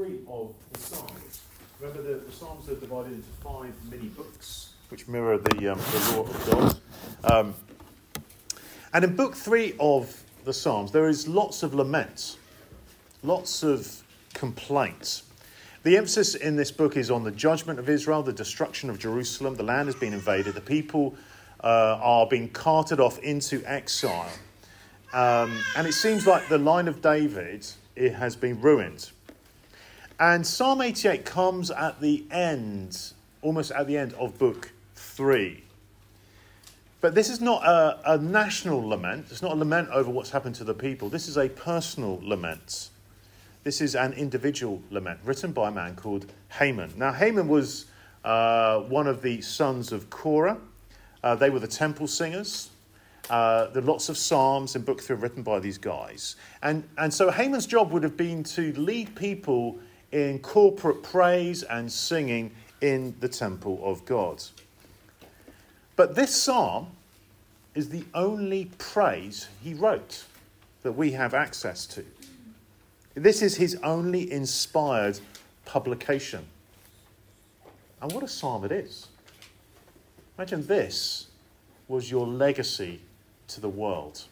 3 of the Psalms. Remember, the Psalms are divided into 5 mini books, which mirror the law of God. And in book 3 of the Psalms, there is lots of lament, lots of complaints. The emphasis in this book is on the judgment of Israel, the destruction of Jerusalem. The land has been invaded. The people are being carted off into exile. And it seems like the line of David, it has been ruined. And Psalm 88 comes at the end, almost at the end of book 3. But this is not a national lament. It's not a lament over what's happened to the people. This is a personal lament. This is an individual lament written by a man called Haman. Now, Haman was one of the sons of Korah. They were the temple singers. There are lots of psalms in book 3 written by these guys. And so Haman's job would have been to lead people in corporate praise and singing in the temple of God. But this psalm is the only praise he wrote that we have access to. This is his only inspired publication. And what a psalm it is. Imagine this was your legacy to the world.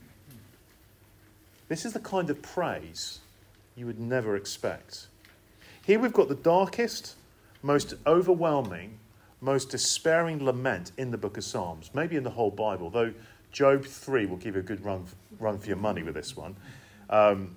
This is the kind of praise you would never expect. Here we've got the darkest, most overwhelming, most despairing lament in the book of Psalms, maybe in the whole Bible, though Job 3 will give you a good run for your money with this one. And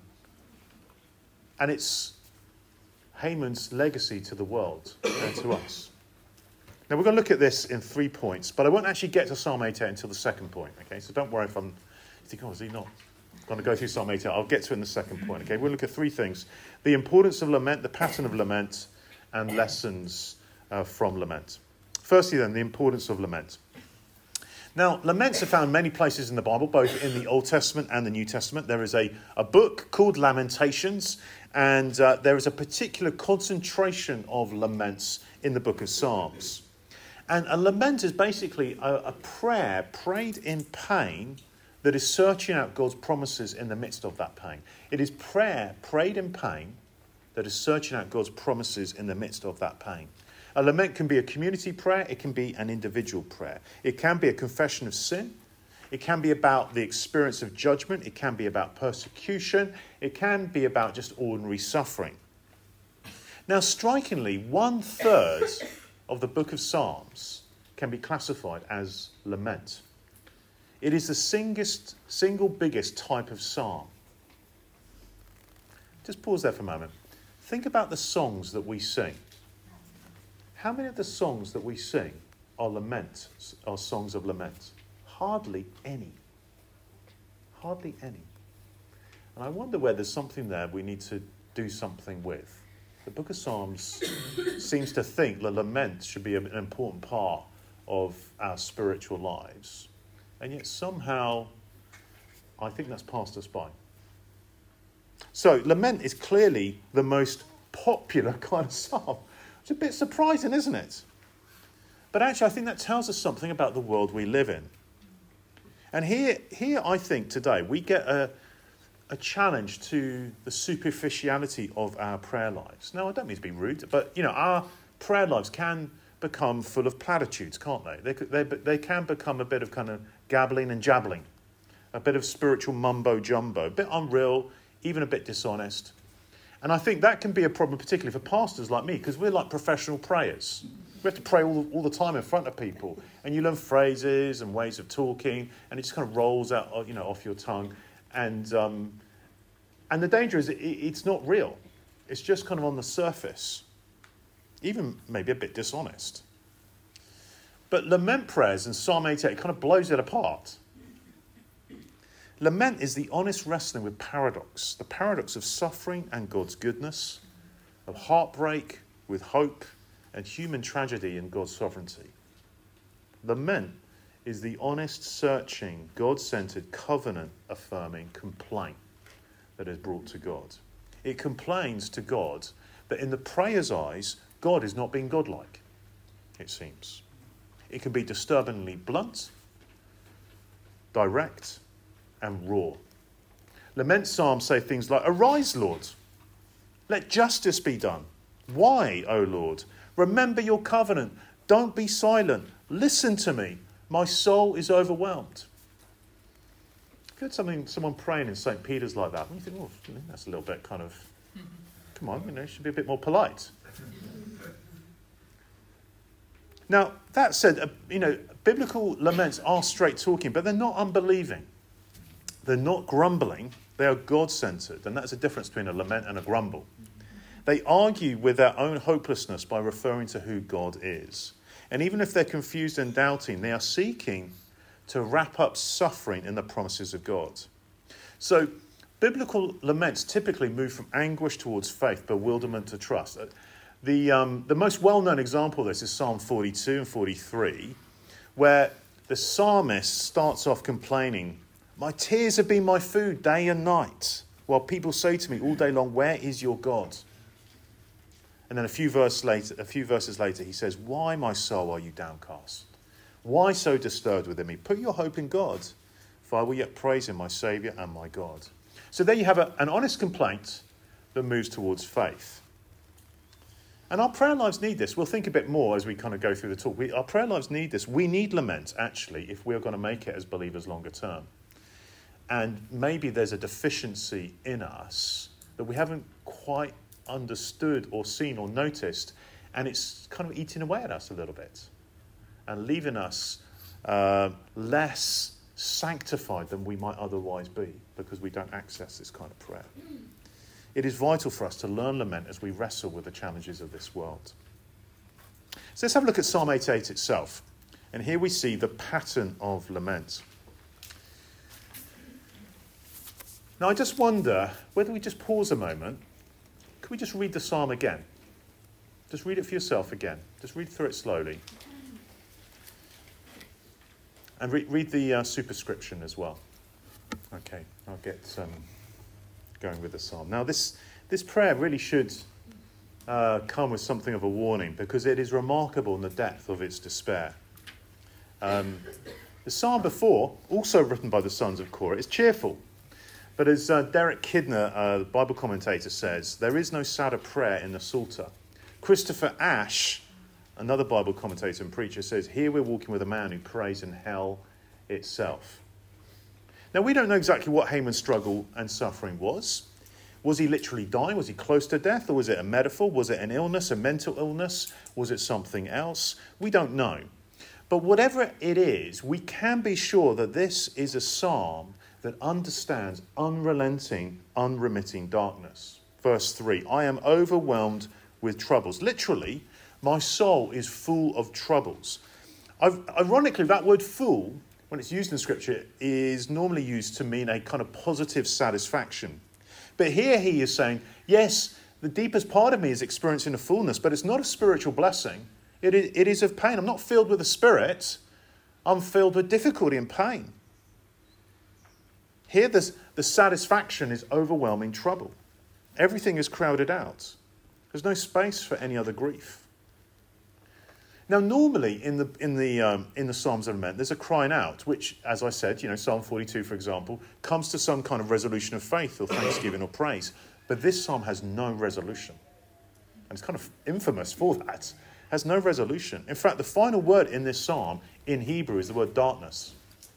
it's Haman's legacy to the world and to us. Now, we're going to look at this in 3 points, but I won't actually get to Psalm 88 until the second point, okay? So don't worry if you think, is he not going to go through Psalm 88? I'll get to it in the second point, okay? We'll look at 3 things: the importance of lament, the pattern of lament, and lessons from lament. Firstly, then, the importance of lament. Now, laments are found many places in the Bible, both in the Old Testament and the New Testament. There is a book called Lamentations, and there is a particular concentration of laments in the book of Psalms. And a lament is basically a prayer prayed in pain that is searching out God's promises in the midst of that pain. It is prayer prayed in pain that is searching out God's promises in the midst of that pain. A lament can be a community prayer. It can be an individual prayer. It can be a confession of sin. It can be about the experience of judgment. It can be about persecution. It can be about just ordinary suffering. Now, strikingly, 1/3 of the book of Psalms can be classified as lament. It is the single biggest type of psalm. Just pause there for a moment. Think about the songs that we sing. How many of the songs that we sing are songs of lament? Hardly any. Hardly any. And I wonder whether there's something there we need to do something with. The book of Psalms seems to think that lament should be an important part of our spiritual lives. And yet somehow, I think that's passed us by. So, lament is clearly the most popular kind of psalm. It's a bit surprising, isn't it? But actually, I think that tells us something about the world we live in. And here I think today we get a challenge to the superficiality of our prayer lives. Now, I don't mean to be rude, but, our prayer lives can become full of platitudes, can't they? They can become a bit of kind of gabbling and jabbling, a bit of spiritual mumbo-jumbo, a bit unreal, even a bit dishonest. And I think that can be a problem, particularly for pastors like me, because we're like professional prayers. We have to pray all the time in front of people, and you learn phrases and ways of talking, and it just kind of rolls out, off your tongue. And the danger is it's not real. It's just kind of on the surface, even maybe a bit dishonest. But lament prayers in Psalm 88 kind of blows it apart. Lament is the honest wrestling with paradox, the paradox of suffering and God's goodness, of heartbreak with hope, and human tragedy and God's sovereignty. Lament is the honest, searching, God-centered, covenant-affirming complaint that is brought to God. It complains to God that in the prayer's eyes, God is not being godlike, it seems. It can be disturbingly blunt, direct, and raw. Lament psalms say things like, "Arise, Lord. Let justice be done. Why, O Lord? Remember your covenant. Don't be silent. Listen to me. My soul is overwhelmed. If you had someone praying in St. Peter's like that, you think, that's a little bit kind of, come on, you should be a bit more polite. Now, that said, biblical laments are straight talking, but they're not unbelieving. They're not grumbling. They are God-centered, and that's the difference between a lament and a grumble. They argue with their own hopelessness by referring to who God is. And even if they're confused and doubting, they are seeking to wrap up suffering in the promises of God. So, biblical laments typically move from anguish towards faith, bewilderment to trust. The most well-known example of this is Psalm 42 and 43, where the psalmist starts off complaining, "My tears have been my food day and night, while people say to me all day long, 'Where is your God?'" And then a few verses later, he says, "Why, my soul, are you downcast? Why so disturbed within me? Put your hope in God, for I will yet praise him, my Saviour and my God." So there you have an honest complaint that moves towards faith. And our prayer lives need this. We'll think a bit more as we kind of go through the talk. Our prayer lives need this. We need lament, actually, if we're going to make it as believers longer term. And maybe there's a deficiency in us that we haven't quite understood or seen or noticed, and it's kind of eating away at us a little bit and leaving us less sanctified than we might otherwise be because we don't access this kind of prayer. It is vital for us to learn lament as we wrestle with the challenges of this world. So let's have a look at Psalm 88 itself. And here we see the pattern of lament. Now I just wonder whether we just pause a moment. Could we just read the psalm again? Just read it for yourself again. Just read through it slowly. And read the superscription as well. Okay, I'll get going with the psalm. Now this prayer really should come with something of a warning, because it is remarkable in the depth of its despair. The psalm before, also written by the sons of Korah, is cheerful. But as Derek Kidner, the Bible commentator, says, there is no sadder prayer in the Psalter. Christopher Ash, another Bible commentator and preacher, says, here we're walking with a man who prays in hell itself. Now, we don't know exactly what Haman's struggle and suffering was. Was he literally dying? Was he close to death? Or was it a metaphor? Was it an illness, a mental illness? Was it something else? We don't know. But whatever it is, we can be sure that this is a psalm that understands unrelenting, unremitting darkness. Verse 3, I am overwhelmed with troubles. Literally, my soul is full of troubles. Ironically, that word full, when it's used in Scripture, is normally used to mean a kind of positive satisfaction. But here he is saying, yes, the deepest part of me is experiencing a fullness, but it's not a spiritual blessing. It is of pain. I'm not filled with the Spirit. I'm filled with difficulty and pain. Here, the satisfaction is overwhelming trouble. Everything is crowded out. There's no space for any other grief. Now, normally in the Psalms of Lament, there's a crying out, which, as I said, Psalm 42, for example, comes to some kind of resolution of faith or thanksgiving or praise. But this psalm has no resolution. And it's kind of infamous for that. It has no resolution. In fact, the final word in this psalm in Hebrew is the word darkness.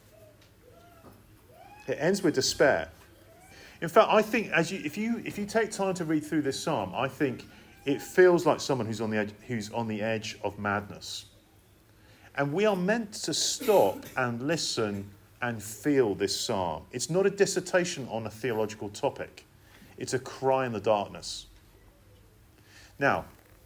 It ends with despair. In fact, I think if you take time to read through this psalm, I think it feels like someone who's on the edge of madness. And we are meant to stop and listen and feel this psalm. It's not a dissertation on a theological topic. It's a cry in the darkness. Now,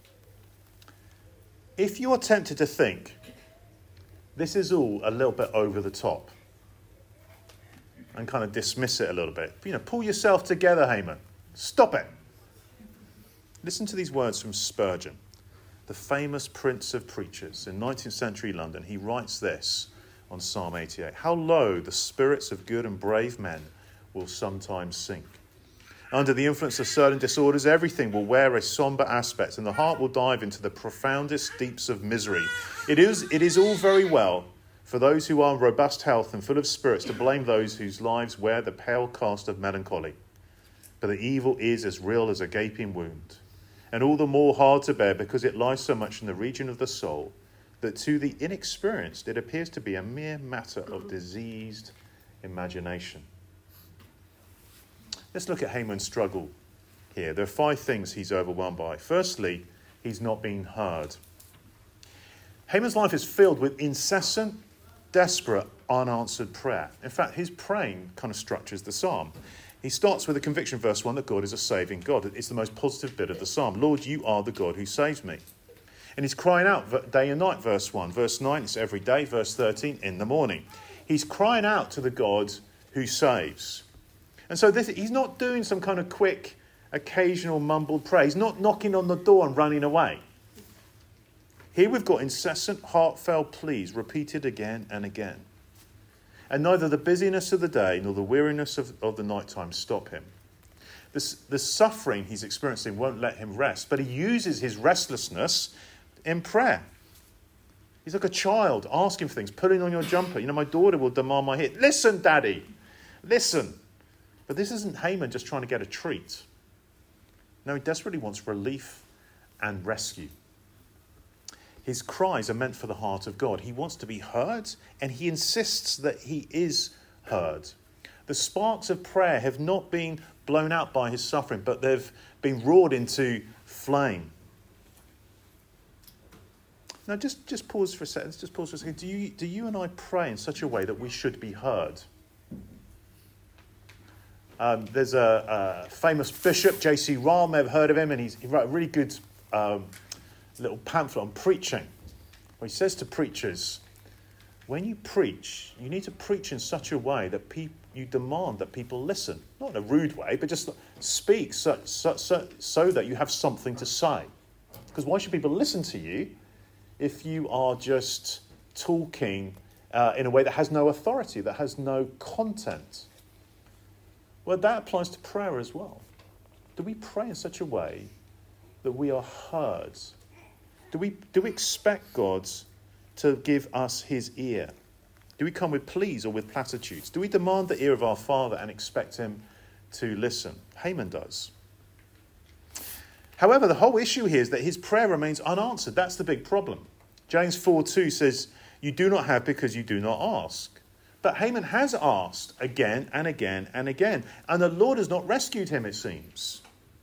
if you are tempted to think this is all a little bit over the top and kind of dismiss it a little bit, pull yourself together, Haman. Stop it. Listen to these words from Spurgeon, the famous prince of preachers in 19th century London. He writes this on Psalm 88. How low the spirits of good and brave men will sometimes sink. Under the influence of certain disorders, everything will wear a sombre aspect and the heart will dive into the profoundest deeps of misery. It is all very well for those who are in robust health and full of spirits to blame those whose lives wear the pale cast of melancholy. but the evil is as real as a gaping wound, and all the more hard to bear because it lies so much in the region of the soul that to the inexperienced it appears to be a mere matter of diseased imagination. Let's look at Haman's struggle here. There are 5 things he's overwhelmed by. Firstly, he's not being heard. Haman's life is filled with incessant, desperate, unanswered prayer. In fact, his praying kind of structures the psalm. He starts with a conviction, verse 1, that God is a saving God. It's the most positive bit of the psalm. Lord, you are the God who saves me. And he's crying out day and night, verse 1. Verse 9, it's every day. Verse 13, in the morning. He's crying out to the God who saves. And so he's not doing some kind of quick, occasional mumbled prayer. He's not knocking on the door and running away. Here we've got incessant, heartfelt pleas repeated again and again. And neither the busyness of the day nor the weariness of the night time stop him. The suffering he's experiencing won't let him rest, but he uses his restlessness in prayer. He's like a child asking for things, pulling on your jumper. My daughter will demand my hit. Listen, Daddy, listen. But this isn't Haman just trying to get a treat. No, he desperately wants relief and rescue. His cries are meant for the heart of God. He wants to be heard, and he insists that he is heard. The sparks of prayer have not been blown out by his suffering, but they've been roared into flame. Now, just pause for a second. Just pause for a second. Do you and I pray in such a way that we should be heard? There's a famous bishop, J.C. Ryle, may have heard of him, and he wrote a really good little pamphlet on preaching, where he says to preachers, when you preach, you need to preach in such a way that you demand that people listen. Not in a rude way, but just speak so that you have something to say. Because why should people listen to you if you are just talking in a way that has no authority, that has no content? Well, that applies to prayer as well. Do we pray in such a way that we are heard? Do we expect God to give us his ear? Do we come with pleas or with platitudes? Do we demand the ear of our Father and expect him to listen? Haman does. However, the whole issue here is that his prayer remains unanswered. That's the big problem. James 4:2 says, you do not have because you do not ask. But Haman has asked again and again and again, and the Lord has not rescued him, it seems.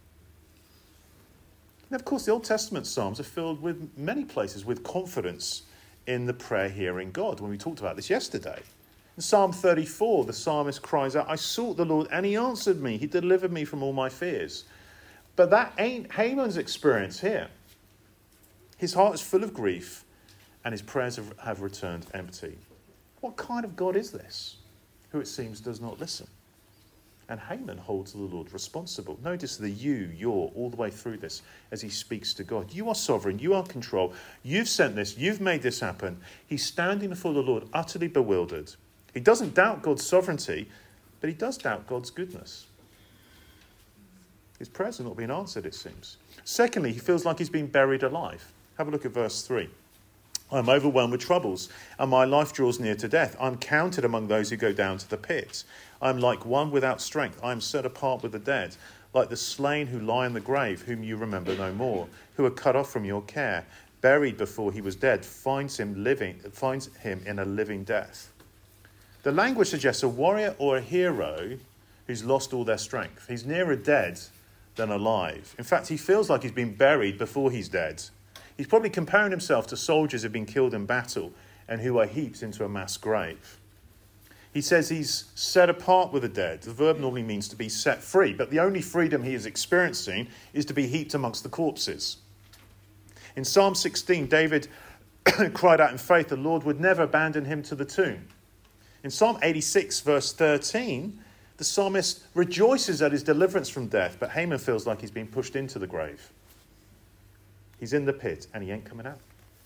And of course, the Old Testament Psalms are filled with many places with confidence in the prayer hearing God, when we talked about this yesterday. In Psalm 34, the psalmist cries out, I sought the Lord and he answered me. He delivered me from all my fears. But that ain't Haman's experience here. His heart is full of grief and his prayers have returned empty. What kind of God is this, who it seems does not listen? And Haman holds the Lord responsible. Notice the your all the way through this as he speaks to God. You are sovereign, you are in control, you've sent this, you've made this happen. He's standing before the Lord utterly bewildered. He doesn't doubt God's sovereignty, but he does doubt God's goodness. His prayers are not being answered, it seems. Secondly, he feels like he's been buried alive. Have a look at verse 3. I'm overwhelmed with troubles, and my life draws near to death. I'm counted among those who go down to the pit. I'm like one without strength. I am set apart with the dead, like the slain who lie in the grave, whom you remember no more, who are cut off from your care, buried before he was dead, finds him in a living death. The language suggests a warrior or a hero who's lost all their strength. He's nearer dead than alive. In fact, he feels like he's been buried before he's dead. He's probably comparing himself to soldiers who have been killed in battle and who are heaped into a mass grave. He says he's set apart with the dead. The verb normally means to be set free, but the only freedom he is experiencing is to be heaped amongst the corpses. In Psalm 16, David cried out in faith the Lord would never abandon him to the tomb. In Psalm 86, verse 13, the psalmist rejoices at his deliverance from death, but Haman feels like he's been pushed into the grave. He's in the pit and he ain't coming out.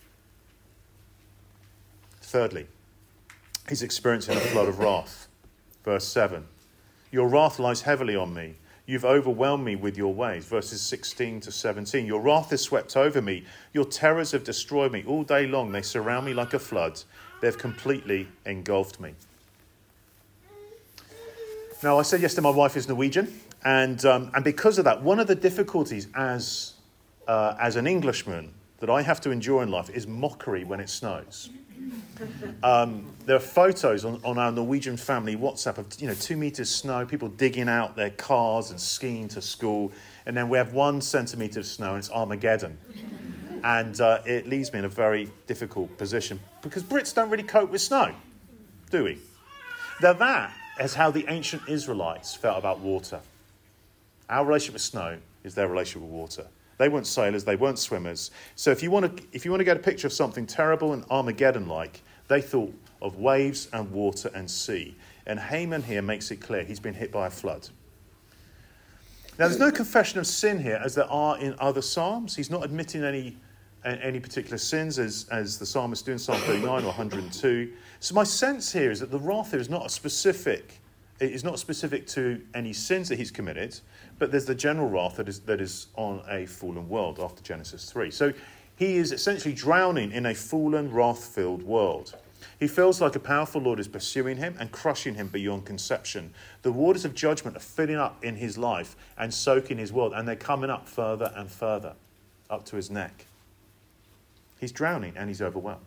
Thirdly, he's experiencing a flood of wrath. Verse 7. Your wrath lies heavily on me. You've overwhelmed me with your ways. Verses 16 to 17. Your wrath has swept over me. Your terrors have destroyed me. All day long they surround me like a flood. They've completely engulfed me. Now, I said yesterday my wife is Norwegian, And because of that, one of the difficulties as an Englishman that I have to endure in life is mockery when it snows. There are photos on our Norwegian family WhatsApp of 2 meters snow, people digging out their cars and skiing to school, and then we have 1 centimetre of snow and it's Armageddon. And it leaves me in a very difficult position because Brits don't really cope with snow, do we? Now that is how the ancient Israelites felt about water. Our relationship with snow is their relationship with water. They weren't sailors, they weren't swimmers. So if you want to get a picture of something terrible and Armageddon-like, they thought of waves and water and sea. And Haman here makes it clear he's been hit by a flood. Now there's no confession of sin here as there are in other psalms. He's not admitting any particular sins as the psalmist do in Psalm 39 or 102. So my sense here is that the wrath here is not specific to any sins that he's committed, but there's the general wrath that is on a fallen world after Genesis 3. So he is essentially drowning in a fallen, wrath-filled world. He feels like a powerful Lord is pursuing him and crushing him beyond conception. The waters of judgment are filling up in his life and soaking his world, and they're coming up further and further, up to his neck. He's drowning and he's overwhelmed.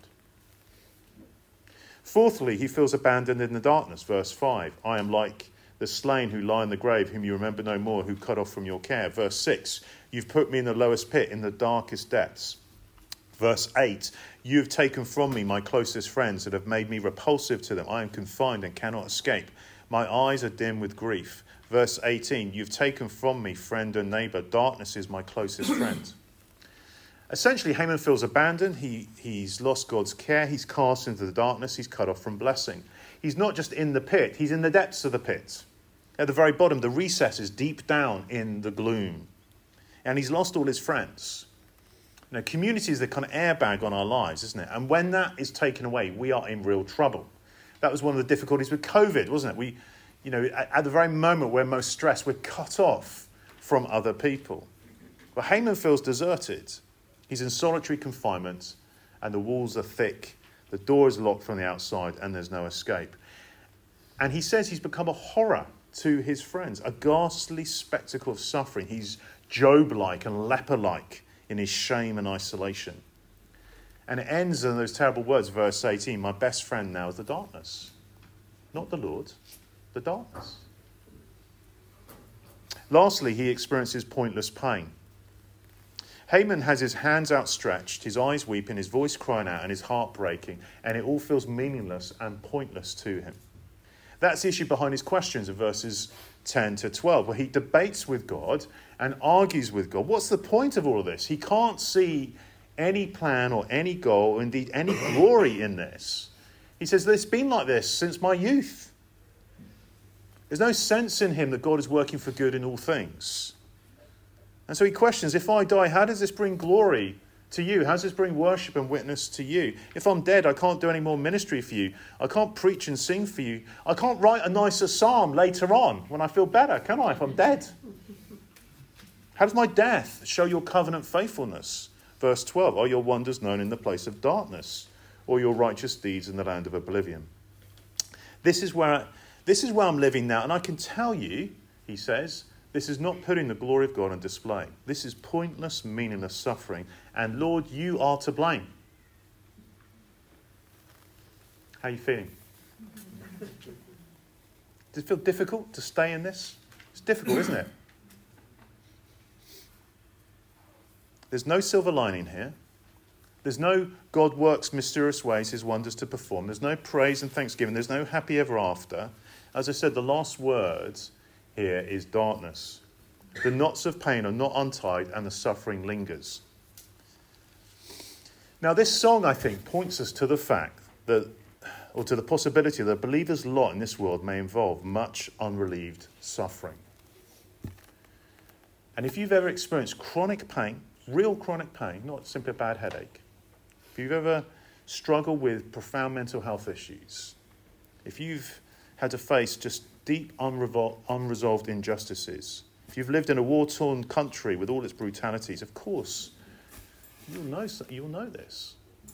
Fourthly, he feels abandoned in the darkness. Verse 5, I am like the slain who lie in the grave, whom you remember no more, who cut off from your care. Verse 6, you've put me in the lowest pit, in the darkest depths. Verse 8, you have taken from me my closest friends and have made me repulsive to them. I am confined and cannot escape. My eyes are dim with grief. Verse 18, you've taken from me friend and neighbour. Darkness is my closest friend. Essentially, Haman feels abandoned. He's lost God's care. He's cast into the darkness. He's cut off from blessing. He's not just in the pit. He's in the depths of the pit. At the very bottom, the recess is deep down in the gloom. And he's lost all his friends. Now, community is the kind of airbag on our lives, isn't it? And when that is taken away, we are in real trouble. That was one of the difficulties with COVID, wasn't it? At the very moment we're most stressed, we're cut off from other people. But Haman feels deserted. He's in solitary confinement, and the walls are thick. The door is locked from the outside, and there's no escape. And he says he's become a horror to his friends, a ghastly spectacle of suffering. He's Job-like and leper-like in his shame and isolation. And it ends in those terrible words, verse 18, my best friend now is the darkness. Not the Lord, the darkness. Lastly, he experiences pointless pain. Haman has his hands outstretched, his eyes weeping, his voice crying out, and his heart breaking, and it all feels meaningless and pointless to him. That's the issue behind his questions of verses 10 to 12, where he debates with God and argues with God. What's the point of all of this? He can't see any plan or any goal, or indeed any glory in this. He says, it's been like this since my youth. There's no sense in him that God is working for good in all things. And so he questions, if I die, how does this bring glory to you? How does this bring worship and witness to you? If I'm dead, I can't do any more ministry for you. I can't preach and sing for you. I can't write a nicer psalm later on when I feel better, can I, if I'm dead? How does my death show your covenant faithfulness? Verse 12, are your wonders known in the place of darkness, or your righteous deeds in the land of oblivion? This is where I'm living now, and I can tell you, he says, this is not putting the glory of God on display. This is pointless, meaningless suffering. And Lord, you are to blame. How are you feeling? Does it feel difficult to stay in this? It's difficult, isn't it? There's no silver lining here. There's no God works mysterious ways, his wonders to perform. There's no praise and thanksgiving. There's no happy ever after. As I said, the last words here is darkness. The knots of pain are not untied and the suffering lingers. Now this song, I think, points us to the fact that, or to the possibility that a believer's lot in this world may involve much unrelieved suffering. And if you've ever experienced chronic pain, real chronic pain, not simply a bad headache, if you've ever struggled with profound mental health issues, if you've had to face just deep, unresolved injustices, if you've lived in a war-torn country with all its brutalities, of course, you'll know this.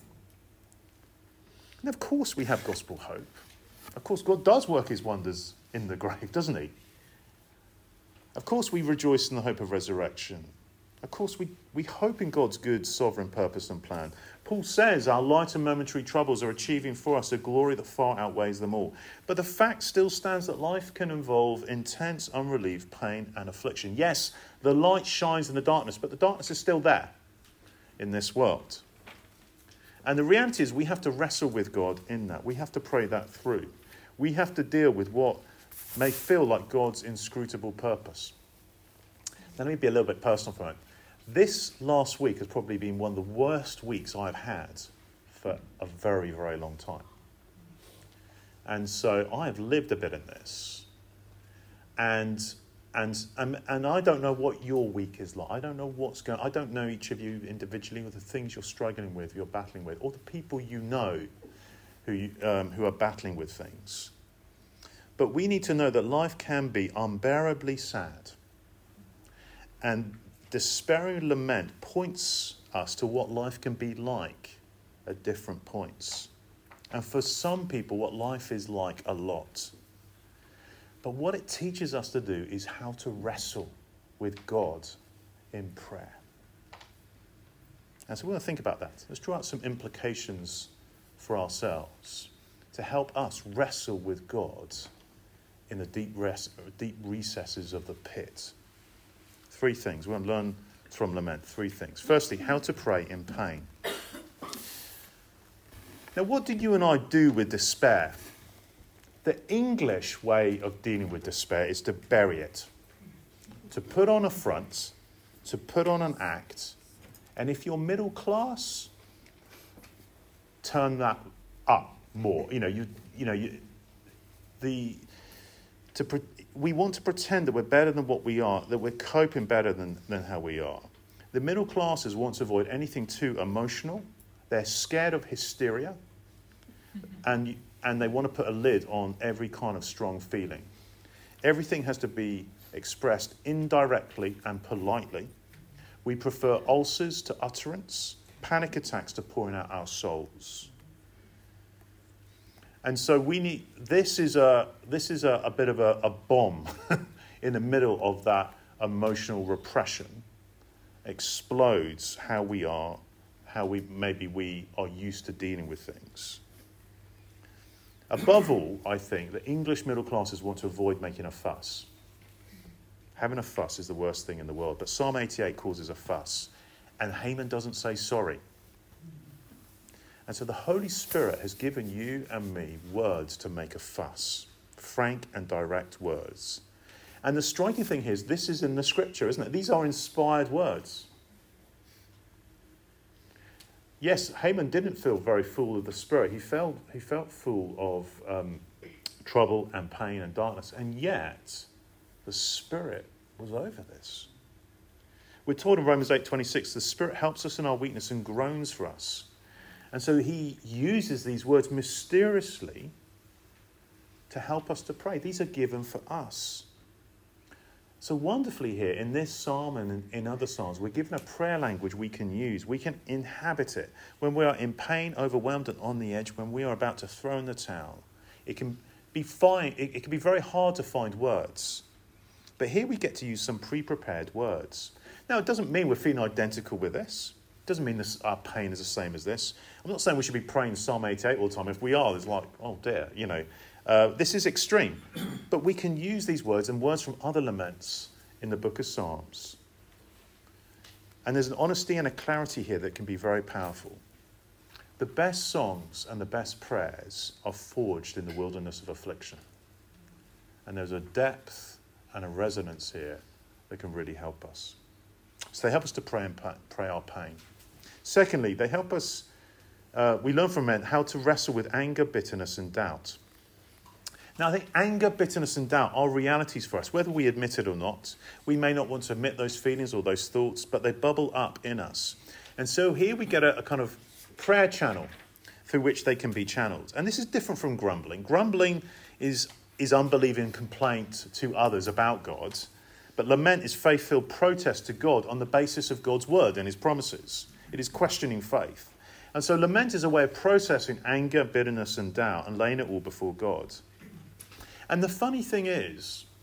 And of course we have gospel hope. Of course, God does work his wonders in the grave, doesn't he? Of course, we rejoice in the hope of resurrection. Of course, we hope in God's good, sovereign purpose and plan. Paul says our light and momentary troubles are achieving for us a glory that far outweighs them all. But the fact still stands that life can involve intense, unrelieved pain and affliction. Yes, the light shines in the darkness, but the darkness is still there in this world. And the reality is we have to wrestle with God in that. We have to pray that through. We have to deal with what may feel like God's inscrutable purpose. Now, let me be a little bit personal for a moment. This last week has probably been one of the worst weeks I've had for a very, very long time. And so I have lived a bit in this. And I don't know what your week is like. I don't know what's going on. I don't know each of you individually or the things you're struggling with, you're battling with, or the people you know who are battling with things. But we need to know that life can be unbearably sad. And despairing lament points us to what life can be like at different points. And for some people, what life is like a lot. But what it teaches us to do is how to wrestle with God in prayer. And so we're going to think about that. Let's draw out some implications for ourselves to help us wrestle with God in the deep recesses of the pit. 3 things. We're going to learn from lament 3 things. Firstly, how to pray in pain. Now, what do you and I do with despair? The English way of dealing with despair is to bury it, to put on a front, to put on an act, and if you're middle class, turn that up more. We want to pretend that we're better than what we are, that we're coping better than how we are. The middle classes want to avoid anything too emotional. They're scared of hysteria, and they want to put a lid on every kind of strong feeling. Everything has to be expressed indirectly and politely. We prefer ulcers to utterance, panic attacks to pouring out our souls. And so this is a bit of a bomb in the middle of that emotional repression. Explodes how we are used to dealing with things. Above all, I think that English middle classes want to avoid making a fuss. Having a fuss is the worst thing in the world, but Psalm 88 causes a fuss, and Haman doesn't say sorry. And so the Holy Spirit has given you and me words to make a fuss, frank and direct words. And the striking thing here is this is in the scripture, isn't it? These are inspired words. Yes, Haman didn't feel very full of the Spirit. He felt full of trouble and pain and darkness. And yet, the Spirit was over this. We're told in Romans 8:26, the Spirit helps us in our weakness and groans for us. And so he uses these words mysteriously to help us to pray. These are given for us. So wonderfully here, in this psalm and in other psalms, we're given a prayer language we can use. We can inhabit it. When we are in pain, overwhelmed and on the edge, when we are about to throw in the towel, it can be fine. It can be very hard to find words. But here we get to use some pre-prepared words. Now, it doesn't mean we're feeling identical with this. It doesn't mean our pain is the same as this. I'm not saying we should be praying Psalm 88 all the time. If we are, it's like, oh dear, this is extreme. But we can use these words and words from other laments in the book of Psalms. And there's an honesty and a clarity here that can be very powerful. The best songs and the best prayers are forged in the wilderness of affliction. And there's a depth and a resonance here that can really help us. So they help us to pray our pain. Secondly, they help us, we learn from men how to wrestle with anger, bitterness and doubt. Now, I think anger, bitterness and doubt are realities for us, whether we admit it or not. We may not want to admit those feelings or those thoughts, but they bubble up in us. And so here we get a kind of prayer channel through which they can be channeled. And this is different from grumbling. Grumbling is unbelieving complaint to others about God. But lament is faith-filled protest to God on the basis of God's word and his promises. It is questioning faith. And so lament is a way of processing anger, bitterness and doubt and laying it all before God. And the funny thing is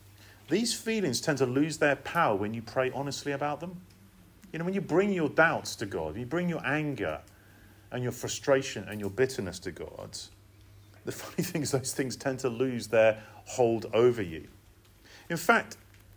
these feelings tend to lose their power when you pray honestly about them. You know, when you bring your doubts to God, you bring your anger and your frustration and your bitterness to God, the funny thing is those things tend to lose their hold over you. In fact,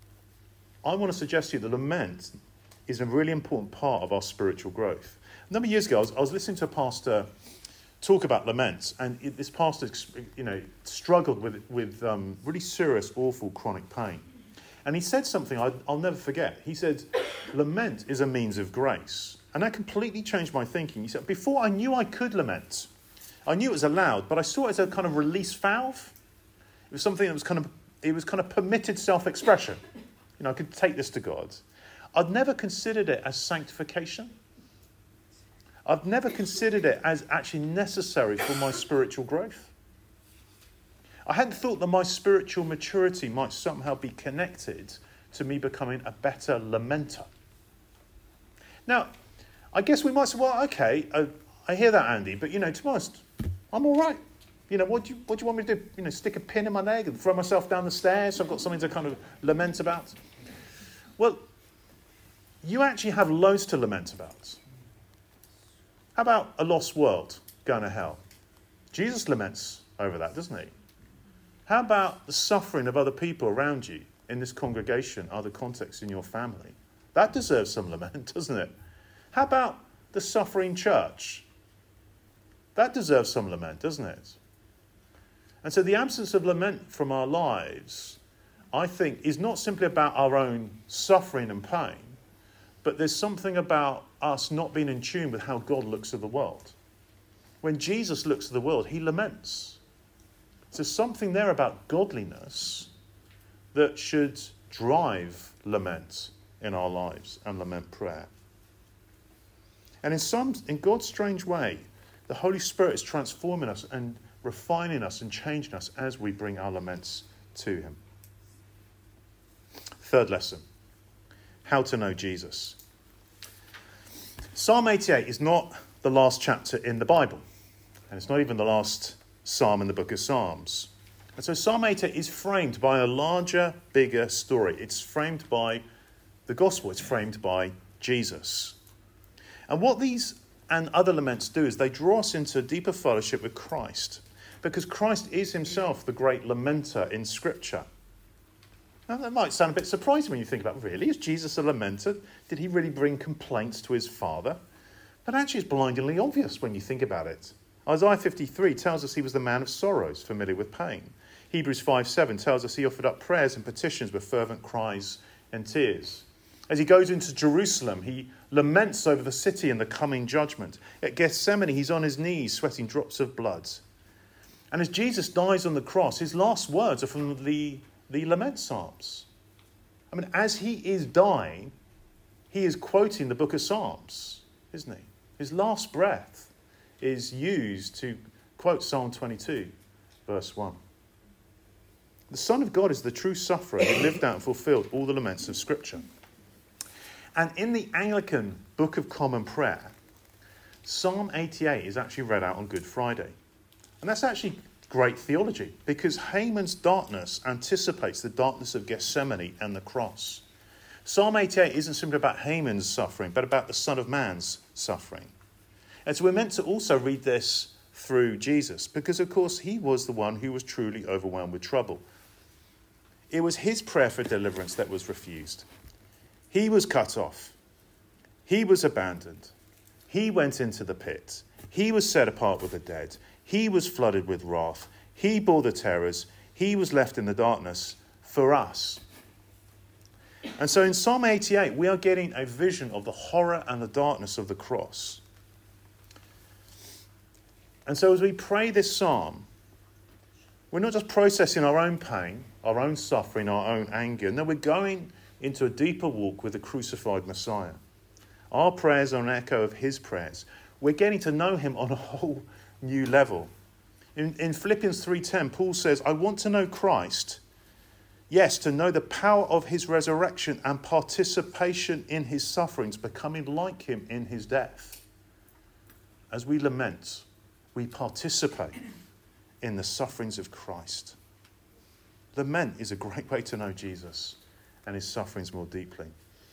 I want to suggest to you that lament is a really important part of our spiritual growth. A number of years ago, I was listening to a pastor talk about laments, and this pastor, struggled with really serious, awful chronic pain. And he said something I'll never forget. He said, lament is a means of grace. And that completely changed my thinking. He said, before I knew I could lament. I knew it was allowed, but I saw it as a kind of release valve. It was something that was kind of permitted self-expression. I could take this to God. I'd never considered it as sanctification. I've never considered it as actually necessary for my spiritual growth. I hadn't thought that my spiritual maturity might somehow be connected to me becoming a better lamenter. Now, I guess we might say, well, okay, I hear that, Andy, but, to be honest, I'm all right. What do you want me to do? Stick a pin in my leg and throw myself down the stairs so I've got something to kind of lament about? Well, you actually have loads to lament about. How about a lost world going to hell? Jesus laments over that, doesn't he? How about the suffering of other people around you in this congregation, other contexts in your family? That deserves some lament, doesn't it? How about the suffering church? That deserves some lament, doesn't it? And so the absence of lament from our lives, I think, is not simply about our own suffering and pain, but there's something about us not being in tune with how God looks at the world. When Jesus looks at the world, he laments. So something there about godliness that should drive lament in our lives and lament prayer. And in God's strange way, the Holy Spirit is transforming us and refining us and changing us as we bring our laments to him. Third lesson, how to know Jesus. Psalm 88 is not the last chapter in the Bible, and it's not even the last psalm in the book of Psalms. And so Psalm 88 is framed by a larger, bigger story. It's framed by the gospel. It's framed by Jesus. And what these and other laments do is they draw us into a deeper fellowship with Christ, because Christ is himself the great lamenter in Scripture. Now, that might sound a bit surprising when you think about, really, is Jesus a lamenter? Did he really bring complaints to his Father? But actually it's blindingly obvious when you think about it. Isaiah 53 tells us he was the man of sorrows, familiar with pain. Hebrews 5:7 tells us he offered up prayers and petitions with fervent cries and tears. As he goes into Jerusalem, he laments over the city and the coming judgment. At Gethsemane, he's on his knees, sweating drops of blood. And as Jesus dies on the cross, his last words are from the lament psalms. I mean, as he is dying, he is quoting the book of Psalms, isn't he? His last breath is used to quote Psalm 22, verse 1. The Son of God is the true sufferer who lived out and fulfilled all the laments of Scripture. And in the Anglican Book of Common Prayer, Psalm 88 is actually read out on Good Friday. And that's actually great theology, because Haman's darkness anticipates the darkness of Gethsemane and the cross. Psalm 88 isn't simply about Haman's suffering, but about the Son of Man's suffering. And so we're meant to also read this through Jesus, because, of course, he was the one who was truly overwhelmed with trouble. It was his prayer for deliverance that was refused. He was cut off. He was abandoned. He went into the pit. He was set apart with the dead. He was flooded with wrath. He bore the terrors. He was left in the darkness for us. And so in Psalm 88, we are getting a vision of the horror and the darkness of the cross. And so as we pray this psalm, we're not just processing our own pain, our own suffering, our own anger. No, we're going into a deeper walk with the crucified Messiah. Our prayers are an echo of his prayers. We're getting to know him on a whole new level. In Philippians 3:10, Paul says, I want to know Christ, yes, to know the power of his resurrection and participation in his sufferings, becoming like him in his death. As we lament, we participate in the sufferings of Christ. Lament is a great way to know Jesus and his sufferings more deeply.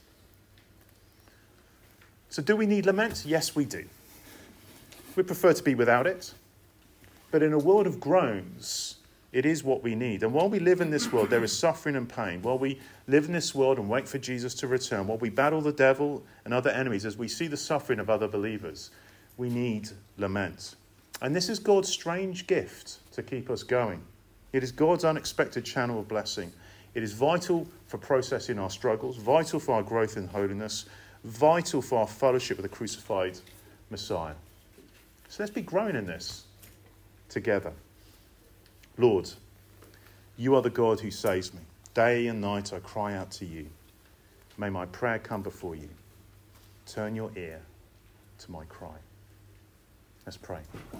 So do we need lament? Yes, we do. We prefer to be without it. But in a world of groans, it is what we need. And while we live in this world, there is suffering and pain. While we live in this world and wait for Jesus to return, while we battle the devil and other enemies, as we see the suffering of other believers, we need lament. And this is God's strange gift to keep us going. It is God's unexpected channel of blessing. It is vital for processing our struggles, vital for our growth in holiness, vital for our fellowship with the crucified Messiah. So let's be growing in this together. Lord, you are the God who saves me. Day and night I cry out to you. May my prayer come before you. Turn your ear to my cry. Let's pray.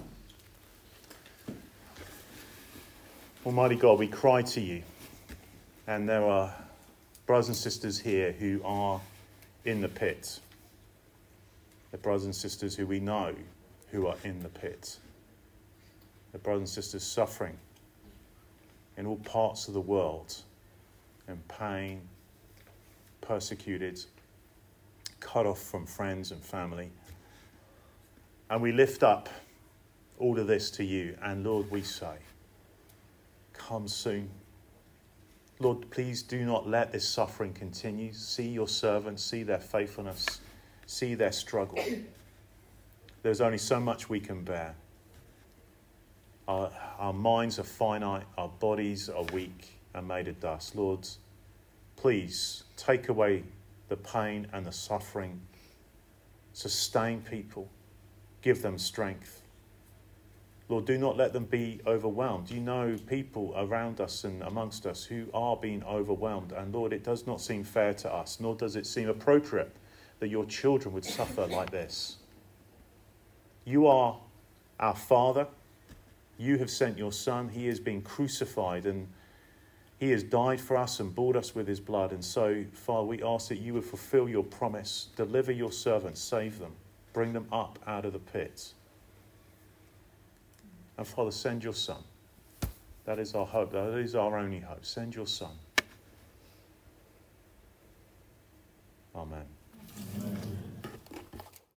Almighty God, we cry to you. And there are brothers and sisters here who are in the pit. The brothers and sisters who we know who are in the pit. The brothers and sisters suffering in all parts of the world, in pain, persecuted, cut off from friends and family. And we lift up all of this to you. And Lord, we say, come soon. Lord, please do not let this suffering continue. See your servants, see their faithfulness, see their struggle. There's only so much we can bear. Our minds are finite, our bodies are weak and made of dust. Lord, please take away the pain and the suffering. Sustain people. Give them strength. Lord, do not let them be overwhelmed. You know people around us and amongst us who are being overwhelmed. And Lord, it does not seem fair to us, nor does it seem appropriate that your children would suffer like this. You are our Father. You have sent your Son. He has been crucified and he has died for us and bought us with his blood. And so, Father, we ask that you would fulfill your promise. Deliver your servants. Save them. Bring them up out of the pit. And Father, send your Son. That is our hope. That is our only hope. Send your Son. Amen.